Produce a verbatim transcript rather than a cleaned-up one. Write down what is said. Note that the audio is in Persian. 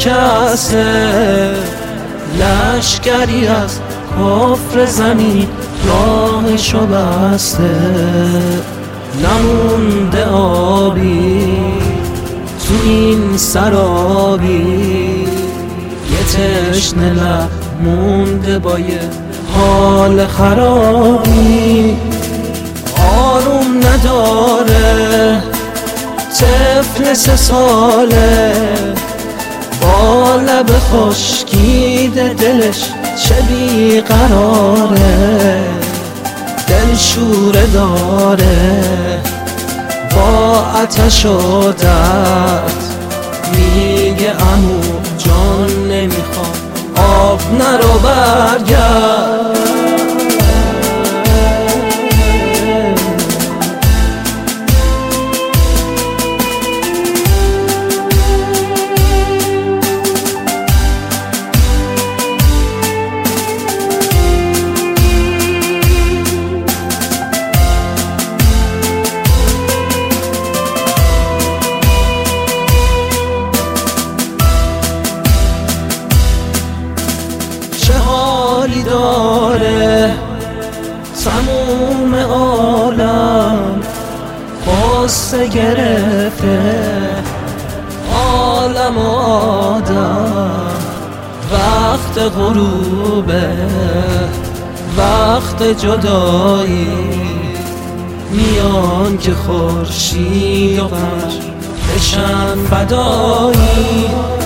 شکسته، لشکری از کفر زمین راهشو بسته. نمونده آبی تو این سرابی، یه تشنه لب مونده با یه حال خرابی. آروم نداره طفل سه ساله، با لب خشکیده دلش چه بیقراره. دل شوره داره با آتش و درد، میگه عمو جان نمیخوام آب نرو برگرد. حالی داره تموم عالم، غصه گرفته عالم و آدم. وقت غروبه وقت جدایی، میان که خورشید و قمر بشن فدایی.